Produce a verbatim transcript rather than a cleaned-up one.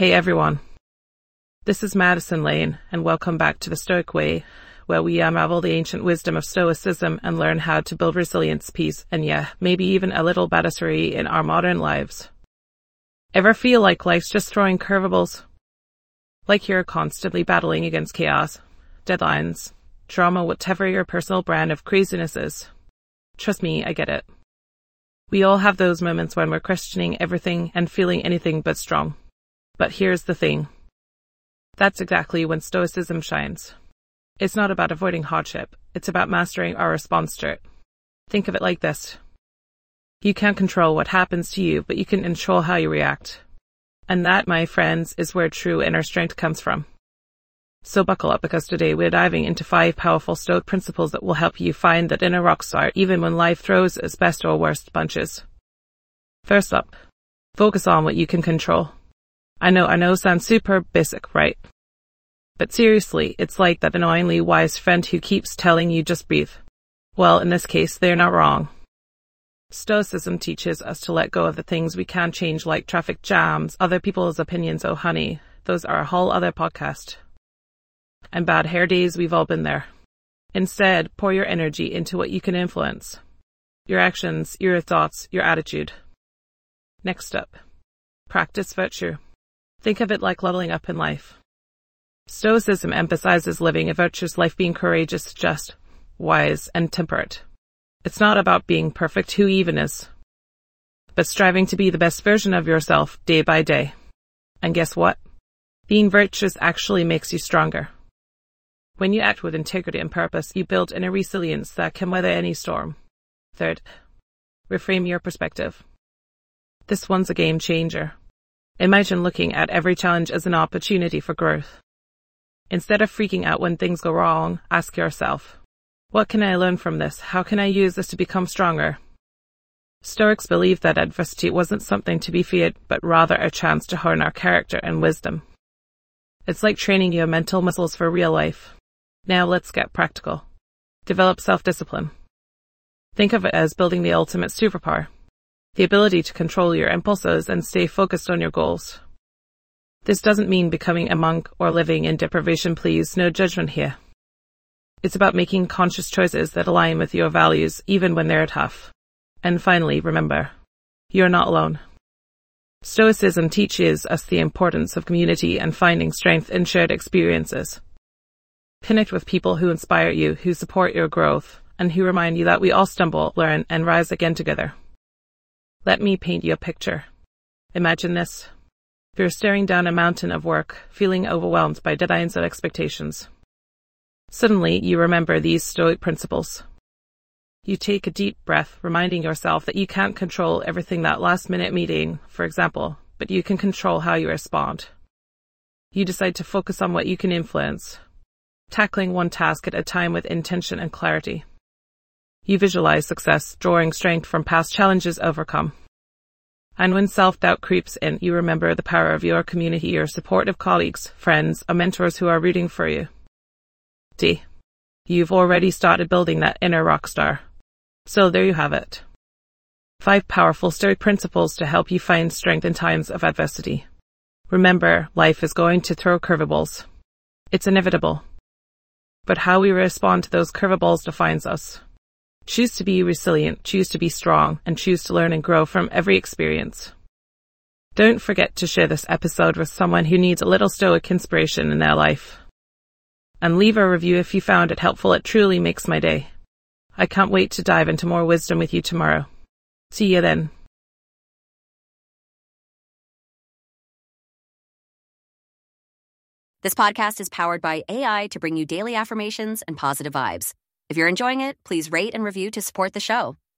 Hey everyone, this is Madison Lane, and welcome back to The Stoic Way, where we unravel the ancient wisdom of Stoicism and learn how to build resilience, peace, and yeah, maybe even a little battery in our modern lives. Ever feel like life's just throwing curveballs? Like you're constantly battling against chaos, deadlines, drama, whatever your personal brand of craziness is? Trust me, I get it. We all have those moments when we're questioning everything and feeling anything but strong. But here's the thing. That's exactly when Stoicism shines. It's not about avoiding hardship. It's about mastering our response to it. Think of it like this. You can't control what happens to you, but you can control how you react. And that, my friends, is where true inner strength comes from. So buckle up, because today we're diving into five powerful Stoic principles that will help you find that inner rock star even when life throws its best or worst punches. First up, focus on what you can control. I know, I know, sounds super basic, right? But seriously, it's like that annoyingly wise friend who keeps telling you just breathe. Well, in this case, they're not wrong. Stoicism teaches us to let go of the things we can't change, like traffic jams, other people's opinions. Oh honey, those are a whole other podcast. And bad hair days, we've all been there. Instead, pour your energy into what you can influence. Your actions, your thoughts, your attitude. Next up, practice virtue. Think of it like leveling up in life. Stoicism emphasizes living a virtuous life, being courageous, just, wise, and temperate. It's not about being perfect, who even is, but striving to be the best version of yourself day by day. And guess what? Being virtuous actually makes you stronger. When you act with integrity and purpose, you build inner resilience that can weather any storm. Third, reframe your perspective. This one's a game changer. Imagine looking at every challenge as an opportunity for growth. Instead of freaking out when things go wrong, ask yourself, what can I learn from this? How can I use this to become stronger? Stoics believed that adversity wasn't something to be feared, but rather a chance to hone our character and wisdom. It's like training your mental muscles for real life. Now let's get practical. Develop self-discipline. Think of it as building the ultimate superpower. The ability to control your impulses and stay focused on your goals. This doesn't mean becoming a monk or living in deprivation, please, no judgment here. It's about making conscious choices that align with your values, even when they're tough. And finally, remember, you're not alone. Stoicism teaches us the importance of community and finding strength in shared experiences. Connect with people who inspire you, who support your growth, and who remind you that we all stumble, learn, and rise again together. Let me paint you a picture. Imagine this. You're staring down a mountain of work, feeling overwhelmed by deadlines and expectations. Suddenly, you remember these Stoic principles. You take a deep breath, reminding yourself that you can't control everything that last-minute meeting, for example, but you can control how you respond. You decide to focus on what you can influence, tackling one task at a time with intention and clarity. You visualize success, drawing strength from past challenges overcome. And when self-doubt creeps in, you remember the power of your community, your supportive colleagues, friends, or mentors who are rooting for you. D. You've already started building that inner rock star. So there you have it. Five powerful Stoic principles to help you find strength in times of adversity. Remember, life is going to throw curveballs. It's inevitable. But how we respond to those curveballs defines us. Choose to be resilient, choose to be strong, and choose to learn and grow from every experience. Don't forget to share this episode with someone who needs a little Stoic inspiration in their life. And leave a review if you found it helpful. It truly makes my day. I can't wait to dive into more wisdom with you tomorrow. See you then. This podcast is powered by A I to bring you daily affirmations and positive vibes. If you're enjoying it, please rate and review to support the show.